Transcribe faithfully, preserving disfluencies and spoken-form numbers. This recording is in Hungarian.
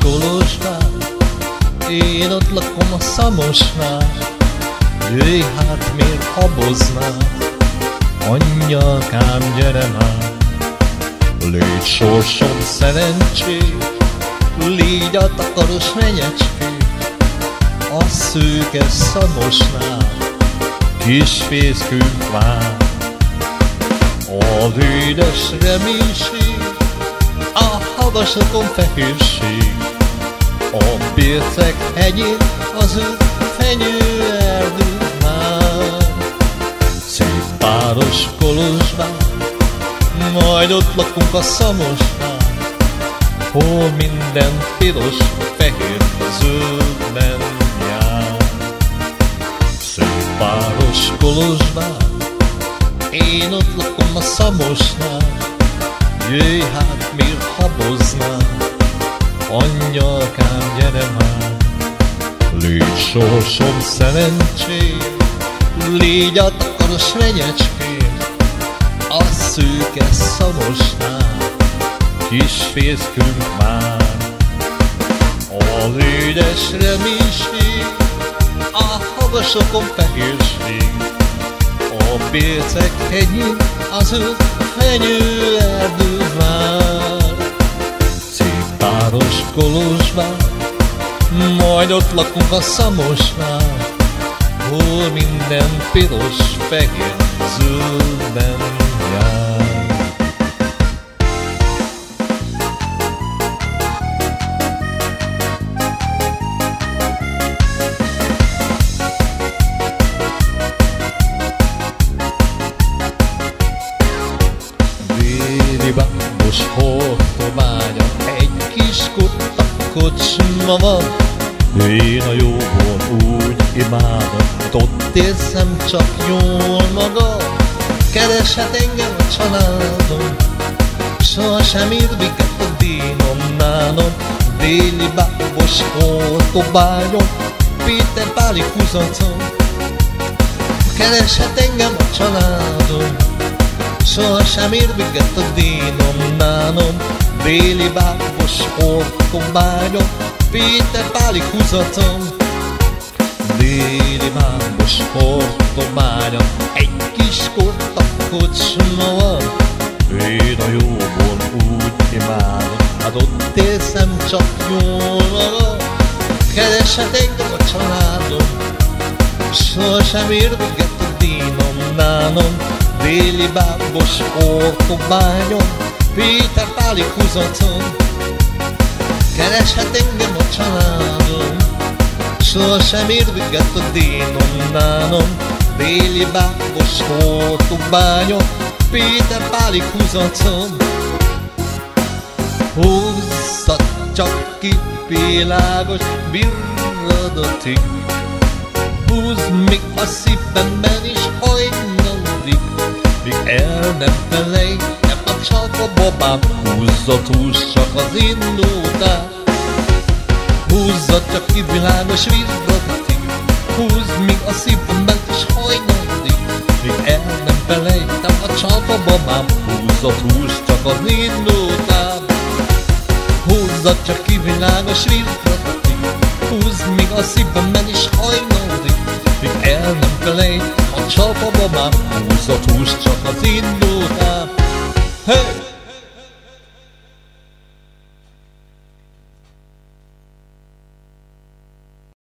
Kolozsvár, én ott lakom a Szamosnál. Jöjj hát, miért haboznál? Angyalkám, gyere már! Légy sorsom szerencsé, légy a takaros menyecské, a szőke Szamosnál kisfészkünk vár. Az édes reménység, a havasokon fehérség, a Bércek hegyén az ő fenyőerdő már. Szép páros Kolozsvár, majd ott lakunk a Szamosnál, hol minden piros, fehér, zöldben jár. Szép páros Kolozsvár, én ott lakom a Szamosnál. Jöjj hát, miért haboznál? Angyalkám, gyere már! Légy sorsom szerencsém, légy a takaros menyecském, a szőke Szamosnál kisfészkünk már. Az édes reménység, a havasokon fehérség, a Bércek hegyén az ő fenyőerdő vár. Szép páros Kolozsvár, majd ott lakunk a Szamosnál, hol minden piros, fehér, zöldben jár. Déli bábos hortobánya, egy kis kutta kocsma van. Én a jóból úgy imádom, ott érzem csak jól magam. Kereshet engem a családom, sohasem ír miket a dínom nálam. Déli bábos hortobánya, Péter Páli húzatom. Kereshet engem a családom, sohasem ír miket a dínom nálam. Déli bábos hortobánya, Péter Páli húzatom. Déli bábos hortobánya, egy kis korta kocsma van. Én a jóból úgy imádom, hát ott érzem csak jól magam. Kereshet engem a családom, sohasem ér véget a dínom nálam. Déli bábos hortobánya, Péter Páli húzatom. Kereshet engem a családom, sohasem ér véget a dínom nálam. Déli bábos hortobánya, Péter Páli húzatom. Húzzad csak ki, világos virradatig, húzd még a szívemben is hajnalodig, míg el nem felejtem a csalva babám. Húzzad, húzd csak az indultál, húzzad csak ki, világos virradatig, húzd még a szívemben is hajnalodig, míg el nem felejtem a csalva babám. Húzzad, húzd csak az indultál, húzzad csak ki, világos virradatig, húzd még a szívemben is hajnalodig, míg el nem felejtem a csalva babám. Húzzad, húzd csak az indultál. Hey!